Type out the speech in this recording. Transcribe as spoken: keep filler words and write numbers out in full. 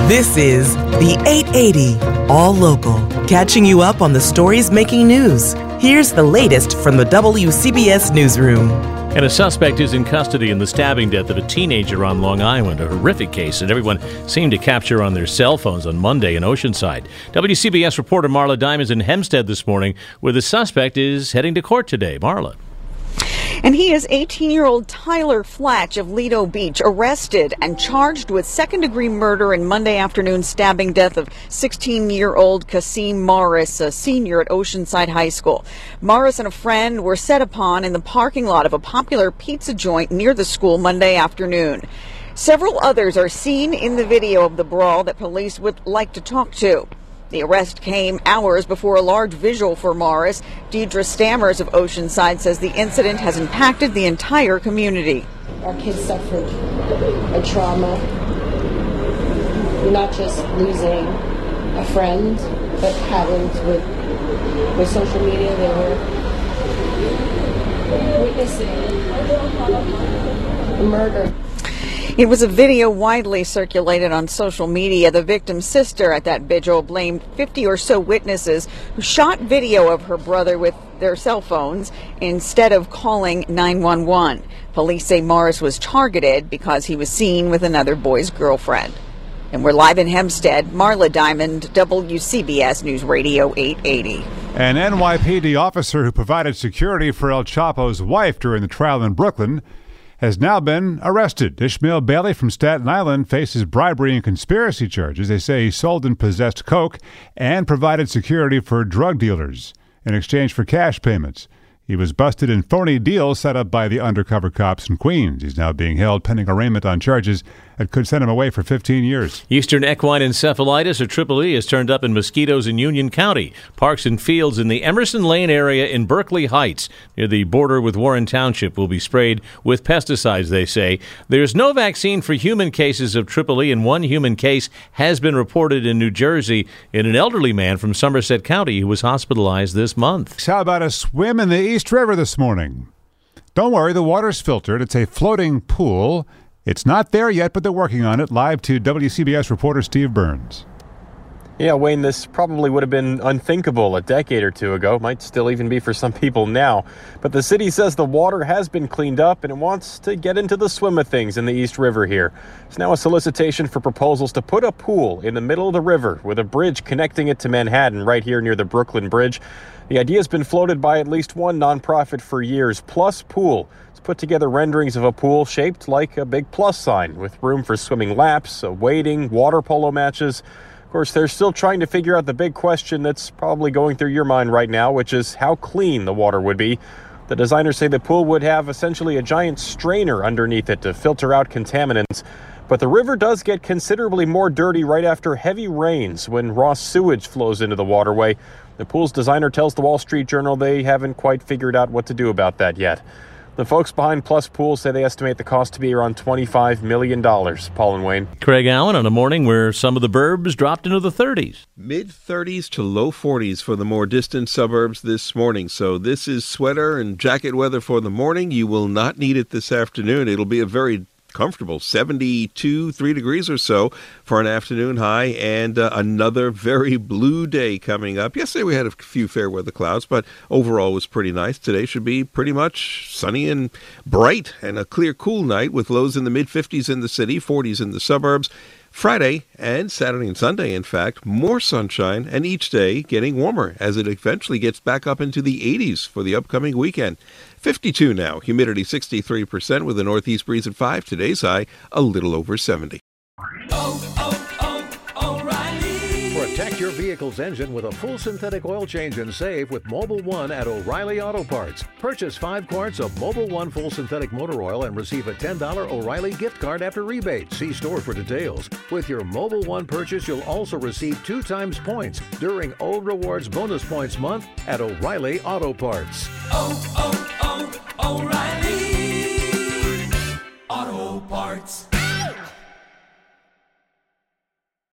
This is the eight eighty All Local, catching you up on the stories making news. Here's the latest from the W C B S Newsroom. And a suspect is in custody in the stabbing death of a teenager on Long Island, a horrific case that everyone seemed to capture on their cell phones on Monday in Oceanside. W C B S reporter Marla Diamond is in Hempstead this morning, where the suspect is heading to court today. Marla. And he is eighteen-year-old Tyler Flatch of Lido Beach, arrested and charged with second-degree murder in Monday afternoon stabbing death of sixteen-year-old Kasim Morris, a senior at Oceanside High School. Morris and a friend were set upon in the parking lot of a popular pizza joint near the school Monday afternoon. Several others are seen in the video of the brawl that police would like to talk to. The arrest came hours before a large vigil for Morris. Deidre Stammers of Oceanside says the incident has impacted the entire community. Our kids suffered a trauma, not just losing a friend, but having to, with, with social media, they were witnessing a murder. It was a video widely circulated on social media. The victim's sister at that vigil blamed fifty or so witnesses who shot video of her brother with their cell phones instead of calling nine one one. Police say Morris was targeted because he was seen with another boy's girlfriend. And we're live in Hempstead. Marla Diamond, W C B S News Radio eight eighty. An N Y P D officer who provided security for El Chapo's wife during the trial in Brooklyn has now been arrested. Ishmael Bailey from Staten Island faces bribery and conspiracy charges. They say he sold and possessed coke and provided security for drug dealers in exchange for cash payments. He was busted in phony deals set up by the undercover cops in Queens. He's now being held pending arraignment on charges that could send him away for fifteen years. Eastern equine encephalitis, or Triple E, has turned up in mosquitoes in Union County. Parks and fields in the Emerson Lane area in Berkeley Heights, near the border with Warren Township, will be sprayed with pesticides, they say. There's no vaccine for human cases of Triple E, and one human case has been reported in New Jersey in an elderly man from Somerset County who was hospitalized this month. How about a swim in the East River this morning? Don't worry, the water's filtered. It's a floating pool. It's not there yet, but they're working on it. Live to W C B S reporter Steve Burns. Yeah, Wayne, this probably would have been unthinkable a decade or two ago. Might still even be for some people now. But the city says the water has been cleaned up and it wants to get into the swim of things in the East River here. It's now a solicitation for proposals to put a pool in the middle of the river with a bridge connecting it to Manhattan right here near the Brooklyn Bridge. The idea has been floated by at least one nonprofit for years. Plus Pool. It's put together renderings of a pool shaped like a big plus sign with room for swimming laps, wading, water polo matches. Of course, they're still trying to figure out the big question that's probably going through your mind right now, which is how clean the water would be. The designers say the pool would have essentially a giant strainer underneath it to filter out contaminants. But the river does get considerably more dirty right after heavy rains when raw sewage flows into the waterway. The pool's designer tells the Wall Street Journal they haven't quite figured out what to do about that yet. The folks behind Plus Pool say they estimate the cost to be around twenty-five million dollars. Paul and Wayne. Craig Allen on a morning where some of the burbs dropped into the thirties. mid-thirties to low forties for the more distant suburbs this morning. So this is sweater and jacket weather for the morning. You will not need it this afternoon. It'll be a very comfortable seventy-two, three degrees or so for an afternoon high, and uh, another very blue day coming up. Yesterday we had a few fair weather clouds, but overall it was pretty nice. Today should be pretty much sunny and bright, and a clear, cool night with lows in the mid-fifties in the city, forties in the suburbs. Friday and Saturday and Sunday, in fact, more sunshine, and each day getting warmer as it eventually gets back up into the eighties for the upcoming weekend. fifty-two now, humidity sixty-three percent with a northeast breeze at five. Today's high a little over seventy. Oh, oh, oh, O'Reilly. Protect your vehicle's engine with a full synthetic oil change and save with Mobil one at O'Reilly Auto Parts. Purchase five quarts of Mobil one full synthetic motor oil and receive a ten dollars O'Reilly gift card after rebate. See store for details. With your Mobil one purchase, you'll also receive two times points during Old Rewards Bonus Points Month at O'Reilly Auto Parts. Oh, oh, oh, O'Reilly Auto Parts.